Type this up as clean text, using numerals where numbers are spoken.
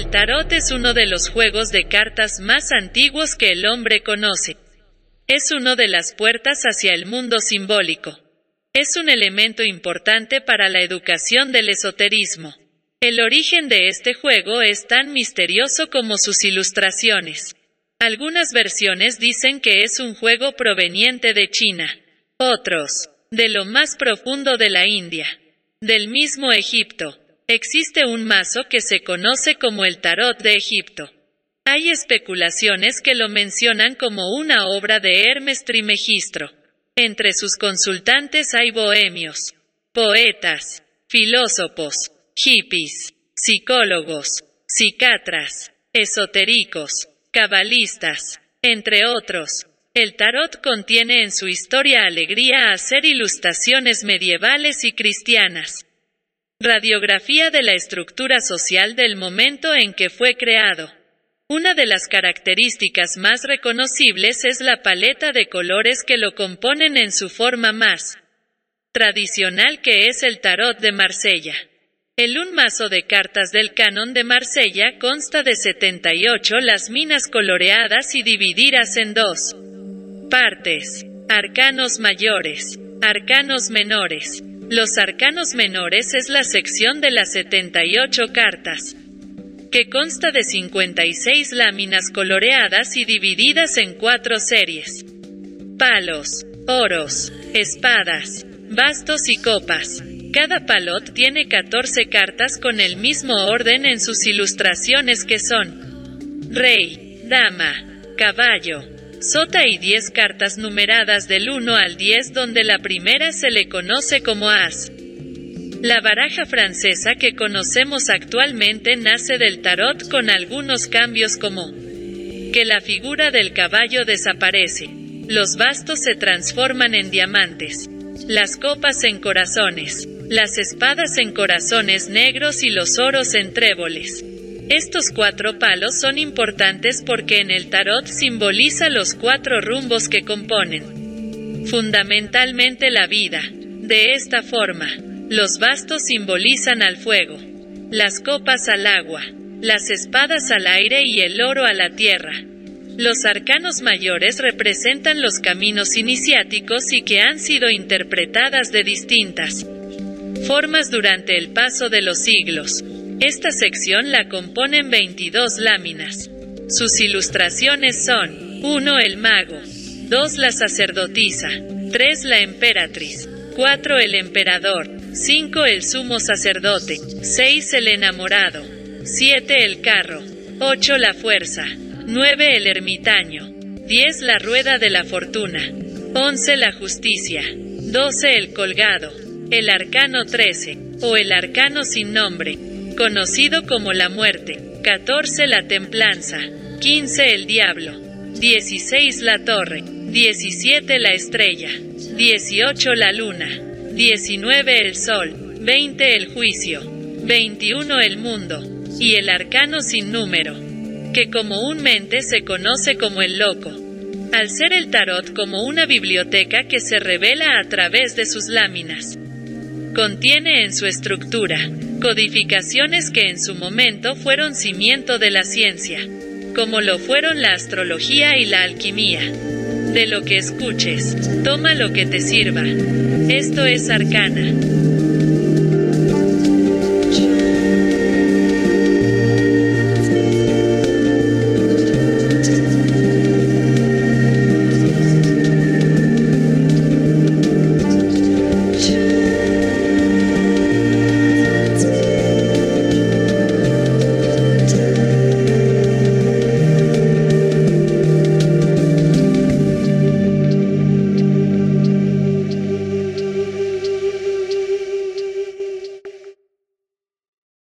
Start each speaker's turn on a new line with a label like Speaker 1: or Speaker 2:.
Speaker 1: El tarot es uno de los juegos de cartas más antiguos que el hombre conoce. Es una de las puertas hacia el mundo simbólico. Es un elemento importante para la educación del esoterismo. El origen de este juego es tan misterioso como sus ilustraciones. Algunas versiones dicen que es un juego proveniente de China. Otros, de lo más profundo de la India. Del mismo Egipto. Existe un mazo que se conoce como el Tarot de Egipto. Hay especulaciones que lo mencionan como una obra de Hermes Trismegisto. Entre sus consultantes hay bohemios, poetas, filósofos, hippies, psicólogos, psiquiatras, esotéricos, cabalistas, entre otros. El tarot contiene en su historia alegría a hacer ilustraciones medievales y cristianas. Radiografía de la estructura social del momento en que fue creado. Una de las características más reconocibles es la paleta de colores que lo componen en su forma más tradicional, que es el tarot de Marsella. Un mazo de cartas del canon de Marsella consta de 78 las minas coloreadas y divididas en dos partes: arcanos mayores, arcanos menores. Los arcanos menores es la sección de las 78 cartas, que consta de 56 láminas coloreadas y divididas en 4 series: palos, oros, espadas, bastos y copas. Cada palot tiene 14 cartas con el mismo orden en sus ilustraciones, que son rey, dama, caballo, sota, y 10 cartas numeradas del 1 al 10, donde la primera se le conoce como as. La baraja francesa que conocemos actualmente nace del tarot, con algunos cambios como que la figura del caballo desaparece, los bastos se transforman en diamantes, las copas en corazones, las espadas en corazones negros y los oros en tréboles. Estos 4 palos son importantes porque en el tarot simboliza los 4 rumbos que componen fundamentalmente la vida. De esta forma, los bastos simbolizan al fuego, las copas al agua, las espadas al aire y el oro a la tierra. Los arcanos mayores representan los caminos iniciáticos y que han sido interpretadas de distintas formas durante el paso de los siglos. Esta sección la componen 22 láminas. Sus ilustraciones son: 1 el mago, 2 la sacerdotisa, 3 la emperatriz, 4 el emperador, 5 el sumo sacerdote, 6 el enamorado, 7 el carro, 8 la fuerza, 9 el ermitaño, 10 la rueda de la fortuna, 11 la justicia, 12 el colgado, el arcano 13, o el arcano sin nombre, conocido como la muerte, 14 la templanza, 15 el diablo, 16 la torre, 17 la estrella, 18 la luna, 19 el sol, 20 el juicio, 21 el mundo, y el arcano sin número, que comúnmente se conoce como el loco. Al ser el tarot como una biblioteca que se revela a través de sus láminas, contiene en su estructura codificaciones que en su momento fueron cimiento de la ciencia, como lo fueron la astrología y la alquimia. De lo que escuches, toma lo que te sirva. Esto es Arcana.